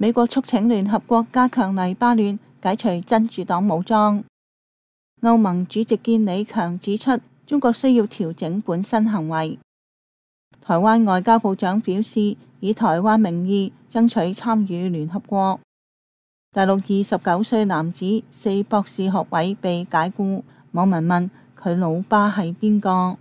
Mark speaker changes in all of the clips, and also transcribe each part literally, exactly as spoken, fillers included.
Speaker 1: 美國促請聯合國加強黎巴嫩解除真主黨武裝。歐盟主席堅李強指出，中國需要調整本身行為。台灣外交部長表示，以台灣名義爭取參與聯合國。大陸二十九歲男子四博士學位被解僱，網民問佢老爸係邊個？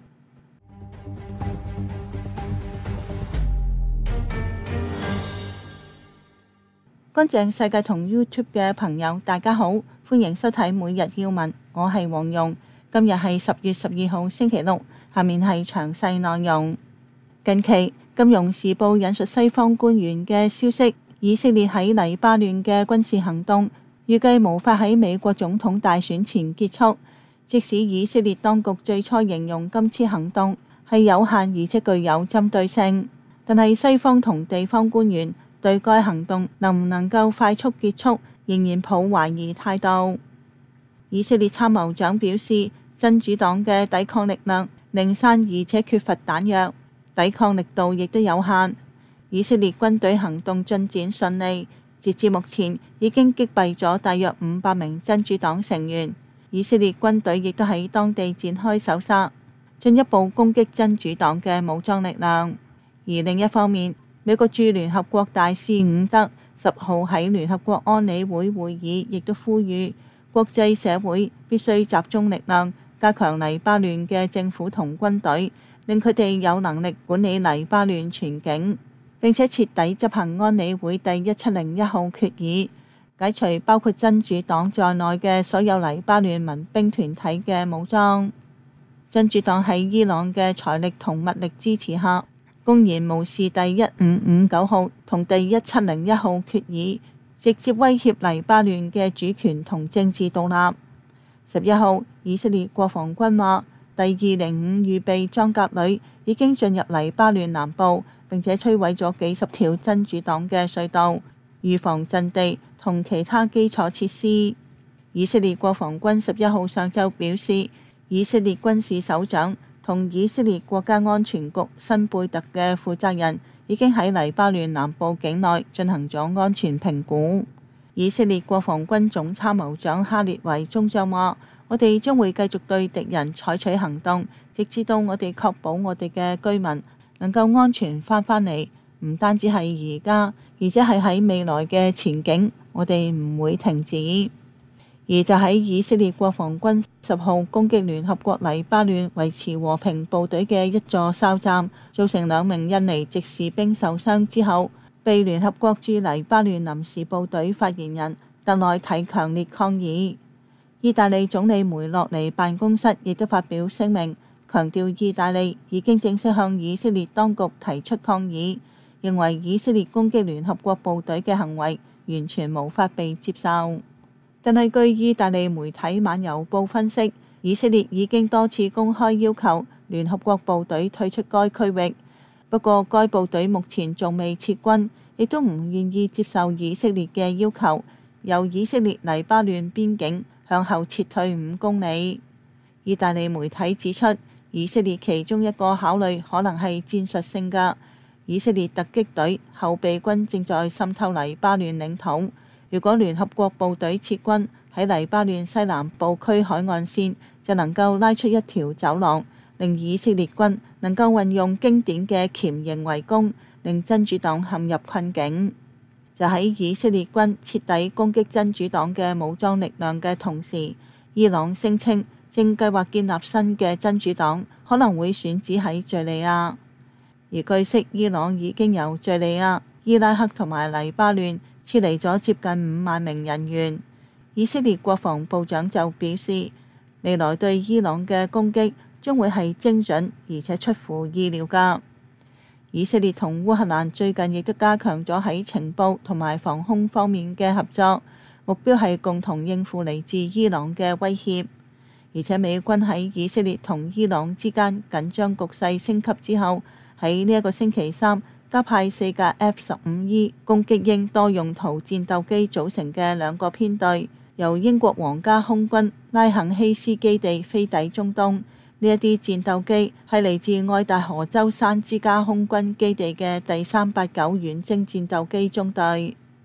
Speaker 1: 乾淨世界同 YouTube 嘅朋友，大家好，歡迎收睇每日要聞，我係黃蓉。今日係十月十二號星期六，下面係詳細內容。近期《金融時報》引述西方官員嘅消息，以色列喺黎巴嫩嘅軍事行動預計無法喺美國總統大選前結束。即使以色列當局最初形容今次行動係有限而且具有針對性，但係西方同地方官員對該行動能唔能夠快速結束仍然抱懷疑態度。以色列參謀長表示，真主黨嘅抵抗力量零散而且缺乏彈藥，抵抗力度亦都有限。以色列軍隊行動進展順利，截至目前已經擊斃咗大約五百名真主黨成員。以色列軍隊亦都喺當地展開搜殺，進一步攻擊真主黨嘅武裝力量。而另一方面，美國駐聯合國大使伍德十號喺聯合國安理會會議亦都呼籲國際社會必須集中力量加強黎巴嫩嘅政府同軍隊，令佢哋有能力管理黎巴嫩全境，並且徹底執行安理會第一七零一號決議，解除包括真主黨在內嘅所有黎巴嫩民兵團體嘅武裝。真主黨喺伊朗嘅財力同物力支持下，公然無視第一五五九號同第一七零一號決議，直接威脅黎巴嫩嘅主權同政治獨立。十一號，以色列國防軍話，第二零五預備裝甲旅已經進入黎巴嫩南部，並且摧毀咗幾十條真主黨嘅隧道、預防陣地同其他基礎設施。以色列國防軍十一號上晝表示，以色列軍事首長同以色列國家安全局辛貝特嘅負責人已經喺黎巴嫩南部境內進行咗安全評估。以色列國防軍總參謀長哈列維中將話，我哋將會繼續對敵人採取行動，直至到我哋確保我哋嘅居民能夠安全翻返嚟。唔單止係而家，而且係喺未來嘅前景，我哋唔會停止。而就喺以色列國防軍十號攻擊聯合國黎巴嫩維持和平部隊嘅一座哨站，造成兩名印尼籍士兵受傷之後，被聯合國駐黎巴嫩臨時部隊發言人特內提強烈抗議。意大利總理梅洛尼辦公室亦都發表聲明，強調意大利已經正式向以色列當局提出抗議，認為以色列攻擊聯合國部隊嘅行為完全無法被接受。但係據意大利媒體《晚郵報》分析，以色列已經多次公開要求聯合國部隊退出該區域，不過該部隊目前仲未撤軍，亦都唔願意接受以色列嘅要求，由以色列黎巴嫩邊境向後撤退五公里。意大利媒體指出，以色列其中一個考慮可能係戰術性嘅，以色列突擊隊後備軍正在滲透黎巴嫩領土。如果聯合國部隊撤軍，喺黎巴嫩西南部區海岸線就能夠拉出一條走廊，令以色列軍能夠運用經典嘅鉗形圍攻，令真主黨陷入困境。就喺以色列軍徹底攻擊真主黨嘅武裝力量嘅同時，伊朗聲稱正計劃建立新嘅真主黨，可能會選址喺敘利亞。而據悉，伊朗已經由敘利亞、伊拉克同埋黎巴嫩撤離咗接近五萬名人員。以色列國防部長就表示，未來對伊朗嘅攻擊將會係精準而且出乎意料㗎。以色列同烏克蘭最近亦都加強咗喺情報同埋防空方面嘅合作，目標係共同應付嚟自伊朗嘅威脅。而且美軍喺以色列同伊朗之間緊張局勢升級之後，喺呢一個星期三加派四架 F 十五 E 攻擊鷹多用途戰鬥機組成嘅兩個編隊，由英國皇家空軍拉肯希斯基地飛抵中東。呢一啲戰鬥機係嚟自愛達荷州山之家空軍基地嘅第三八九遠征戰鬥機中隊。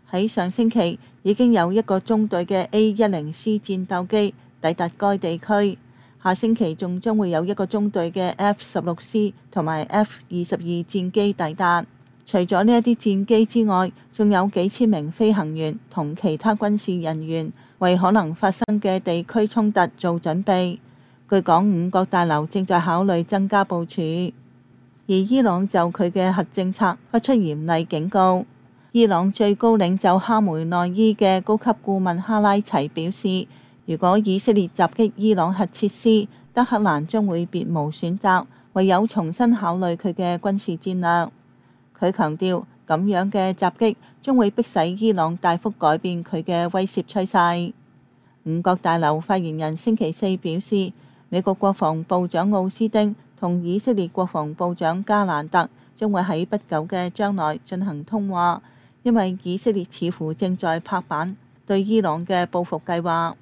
Speaker 1: 喺上星期已經有一個中隊嘅 A 一零 C 戰鬥機抵達該地區，下星期仲將會有一個中隊嘅 F 十六 C 同埋 F 二十二戰機抵達。除咗呢一啲戰機之外，仲有幾千名飛行員同其他軍事人員為可能發生嘅地區衝突做準備。據講，五角大樓正在考慮增加部署，而伊朗就佢嘅核政策發出嚴厲警告。伊朗最高領袖哈梅內伊嘅高級顧問哈拉齊表示，如果以色列襲擊伊朗核設施，德黑蘭將會別無選擇，唯有重新考慮佢嘅軍事戰略。佢強調，咁樣嘅襲擊將會迫使伊朗大幅改變佢嘅威懾趨勢。五角大樓發言人星期四表示，美國國防部長奧斯汀同以色列國防部長加蘭特將會喺不久嘅將來進行通話，因為以色列似乎正在拍板對伊朗嘅報復計劃。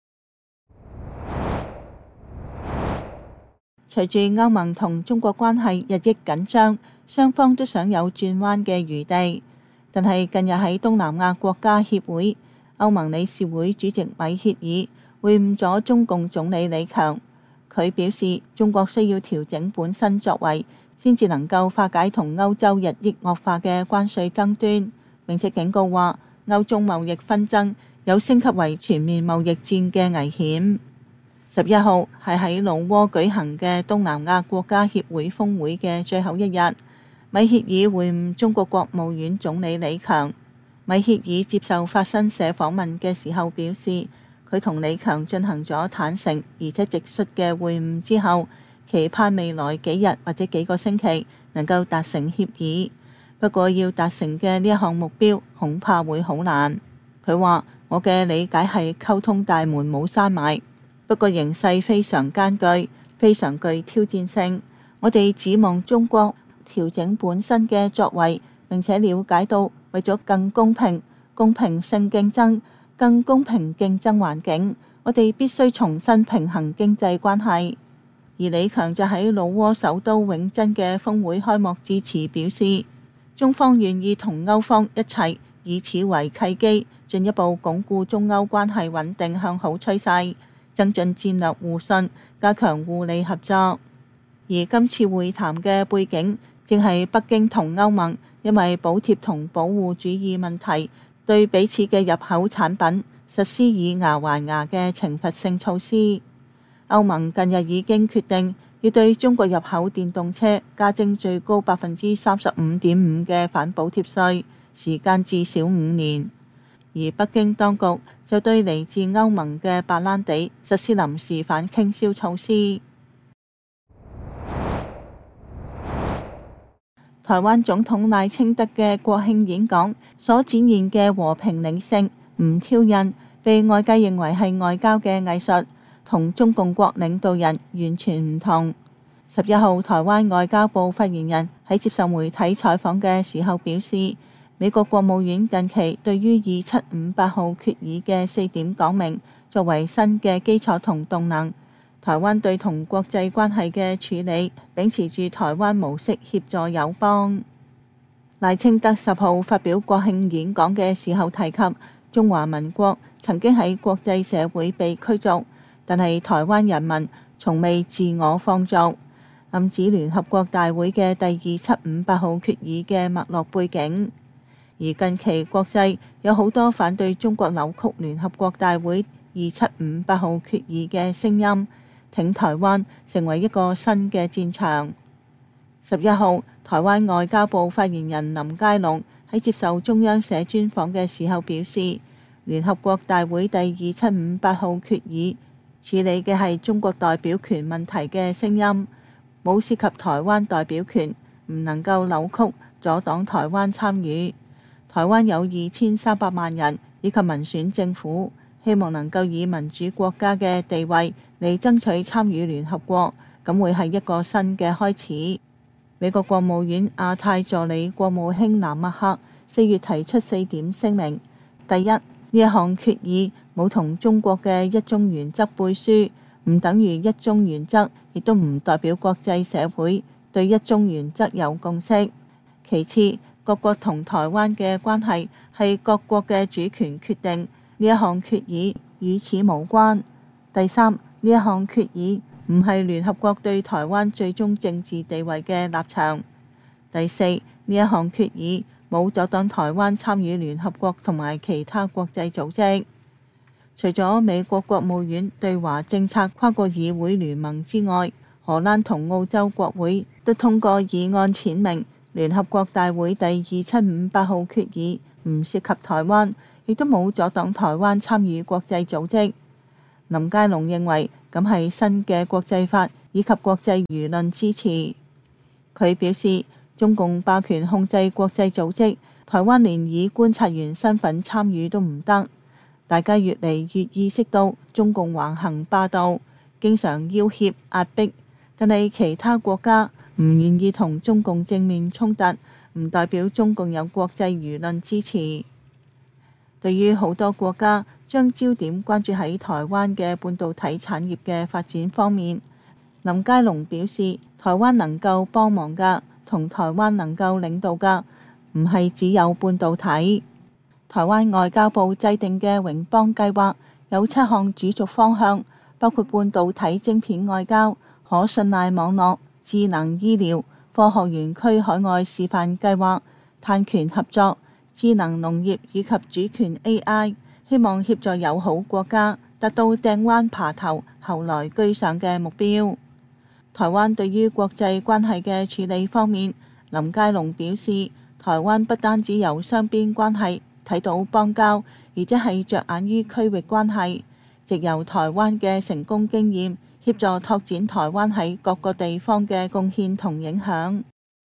Speaker 1: 隨住歐盟同中國關係日益緊張，雙方都想有轉彎嘅餘地，但係近日喺東南亞國家協會，歐盟理事會主席米歇爾會晤咗中共總理李強。佢表示，中國需要調整本身作為，先至能夠化解同歐洲日益惡化嘅關稅爭端，並且警告話，歐中貿易紛爭有升級為全面貿易戰嘅危險。十一號係喺老撾舉行嘅東南亞國家協會峰會嘅最後一日，米歇爾會晤中國國務院總理李強。米歇爾接受法新社訪問嘅時候表示，佢同李強進行咗坦誠而且直率嘅會晤之後，期盼未來幾日或者幾個星期能夠達成協議。不過要達成嘅呢一項目標恐怕會好難。佢話：我嘅理解係溝通大門冇閂埋。不過形勢非常艱巨，非常具挑戰性。我哋指望中國調整本身嘅作為，並且了解到為咗更公平、公平性競爭、更公平競爭環境，我哋必須重新平衡經濟關係。而李強就喺老撾首都永珍嘅峰會開幕致辭表示，中方願意同歐方一齊以此為契機，進一步鞏固中歐關係穩定向好趨勢，增進戰略互信，加強互利合作。而今次會談嘅背景，正係北京同歐盟因為補貼同保護主義問題，對彼此嘅入口產品實施以牙還牙嘅懲罰性措施。歐盟近日已經決定要對中國入口電動車加徵最高百分之三十五點五嘅反補貼稅，時間至少五年。而北京當局就對嚟自歐盟嘅白蘭地實施臨時反傾銷措施。台灣總統賴清德嘅國慶演講所展現嘅和平理性、唔挑釁，被外界認為係外交嘅藝術，同中共國領導人完全唔同。十一號，台灣外交部發言人喺接受媒體採訪嘅時候表示，美國國務院近期對於二七五八號決議嘅四點講明，作為新嘅基礎同動能，台灣對同國際關係嘅處理，秉持住台灣模式協助友邦。賴清德十號發表國慶演講嘅時候提及，中華民國曾經喺國際社會被驅逐，但係台灣人民從未自我放逐，暗指聯合國大會嘅第二七五八號決議嘅脈絡背景。而近期國際有好多反對中國扭曲聯合國大會二七五八號決議嘅聲音，挺台灣成為一個新嘅戰場。十一號，台灣外交部發言人林佳龍喺接受中央社專訪嘅時候表示，聯合國大會第二七五八號決議處理嘅係中國代表權問題嘅聲音，冇涉及台灣代表權，唔能夠扭曲阻擋台灣參與。台灣有二千三百萬人以及民選政府，希望能夠以民主國家嘅地位嚟爭取參與聯合國，咁會係一個新嘅開始。美國國務院亞太助理國務卿藍默克四月提出四點聲明：第一，呢一項決議冇同中國嘅一中原則背書，唔等於一中原則，亦都唔代表國際社會對一中原則有共識。其次，各國同台灣嘅關係係各國嘅主權決定，呢一項決議與此無關。第三，呢一項決議唔係聯合國對台灣最終政治地位嘅立場。第四，呢一項決議冇阻擋台灣參與聯合國同埋其他國際組織。除咗美國國務院對華政策跨過議會聯盟之外，荷蘭同澳洲國會都通過議案闡明聯合國大會第二七五八號決議唔涉及台灣，亦都冇阻擋台灣參與國際組織。林佳龍認為咁係新嘅國際法以及國際輿論支持。佢表示，中共霸權控制國際組織，台灣連以觀察員身份參與都唔得。大家越嚟越意識到中共橫行霸道，經常要挾壓迫，但係其他國家唔願意同中共正面衝突，唔代表中共有國際輿論支持。對於好多國家將焦點關注喺台灣嘅半導體產業嘅發展方面，林佳龍表示，台灣能夠幫忙㗎，同台灣能夠領導㗎，唔係只有半導體。台灣外交部制定嘅榮邦計劃有七項主軸方向，包括半導體晶片外交、可信賴網絡、智能醫療、科學園區海外示範計劃、碳權合作、智能農業以及主權 A I， 希望協助友好國家達到掟彎爬頭後來居上嘅目標。台灣對於國際關係嘅處理方面，林佳龍表示，台灣不單止由雙邊關係睇到邦交，而且係着眼於區域關係，藉由台灣嘅成功經驗，協助拓展台灣喺各個地方嘅貢獻同影響。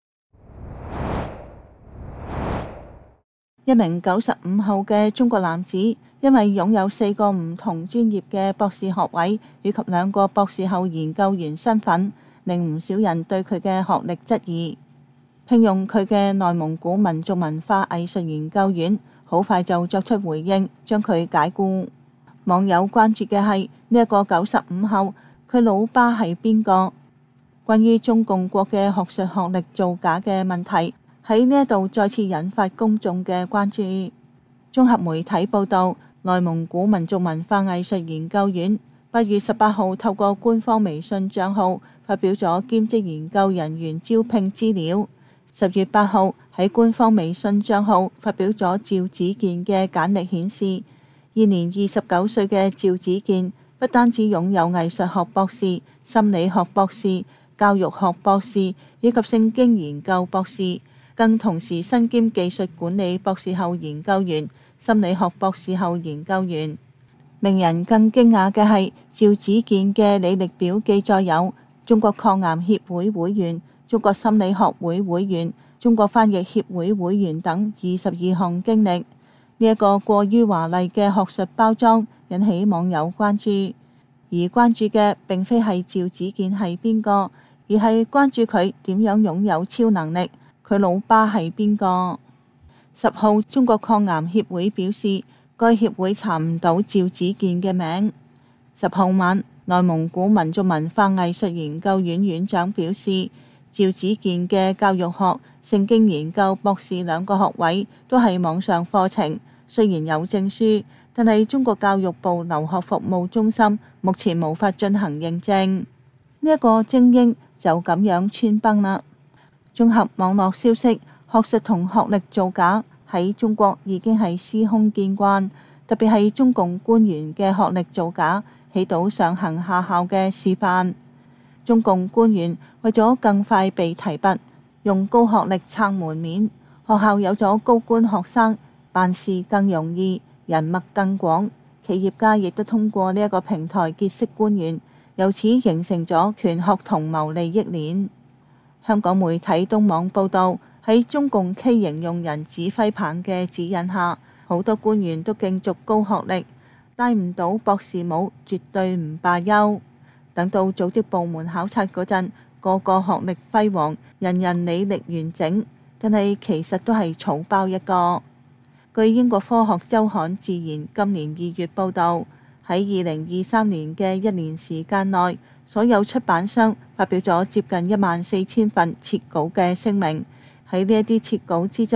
Speaker 1: 一名九十五後嘅中國男子，因為擁有四個唔同專業嘅博士學位以及兩個博士後研究員身份，令唔少人對佢嘅學歷質疑。聘用佢嘅內蒙古民族文化藝術研究院好快就作出回應，將佢解僱。網友關注嘅係呢一個九十五後，佢老爸係邊個？關於中共國嘅學術學歷造假嘅問題，喺呢一度再次引發公眾嘅關注。綜合媒體報道，內蒙古民族文化藝術研究院八月十八號透過官方微信帳號發表咗兼職研究人員招聘資料。十月八號喺官方微信帳號發表咗趙子健嘅簡歷，顯示現年二十九歲嘅趙子健不單止擁有藝術學博士、心理學博士、教育學博士以及聖經研究博士，更同時身兼技術管理博士後研究員、心理學博士後研究員。令人更驚訝嘅係，趙子健嘅履歷表記載有中國抗癌協會會員、中國心理學會會員、中國翻譯協會會員等二十二項經歷。呢一個過於華麗嘅學術包裝引起網友關注，而關注嘅並非係趙子健係邊個，而係關注佢點樣擁有超能力，佢老爸係邊個。十號，中國抗癌協會表示，該協會查唔到趙子健嘅名。十號晚，內蒙古民族文化藝術研究院院長表示，趙子健嘅教育學、聖經研究博士兩個學位都係網上課程，雖然有證書，但係中國教育部留學服務中心目前無法進行認證。呢、這、一個精英就咁樣穿崩啦。綜合網絡消息，學術同學歷造假喺中國已經係司空見慣，特別係中共官員嘅學歷造假，起到上行下效嘅示範。中共官員為咗更快被提拔，用高學歷撐門面，學校有咗高官學生，辦事更容易，人脈更廣，企業家亦都通過呢一個平台結識官員，由此形成咗權學同謀利益鏈。香港媒體東網報導，喺中共 K 型用人指揮棒嘅指引下，好多官員都競逐高學歷，戴唔到博士帽絕對唔罷休。等到組織部門考察嗰陣，個個學歷輝煌，人人履歷完整，但係其實都係草包一個。據英國科學週刊《自然》今年二月報導，喺二零二三年嘅一年時間內，所有出版商發表咗接近一萬四千份撤稿嘅聲明。喺呢一啲撤稿之中，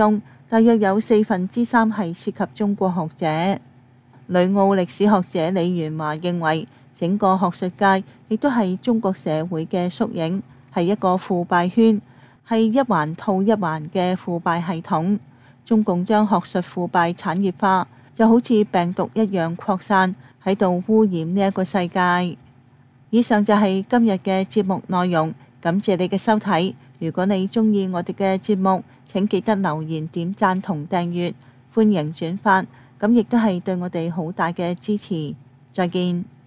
Speaker 1: 大約有四分之三係涉及中國學者。旅澳歷史學者李元華認為，整個學術界亦都係中國社會嘅縮影，係一個腐敗圈，係一環套一環嘅腐敗系統。中共將學術腐敗產業化，就好似病毒一樣擴散，喺度污染呢一個世界。以上就係今日嘅節目內容，感謝你嘅收睇。如果你鍾意我哋嘅節目，請記得留言、點讚同訂閱，歡迎轉發，咁亦都係對我哋好大嘅支持。再見。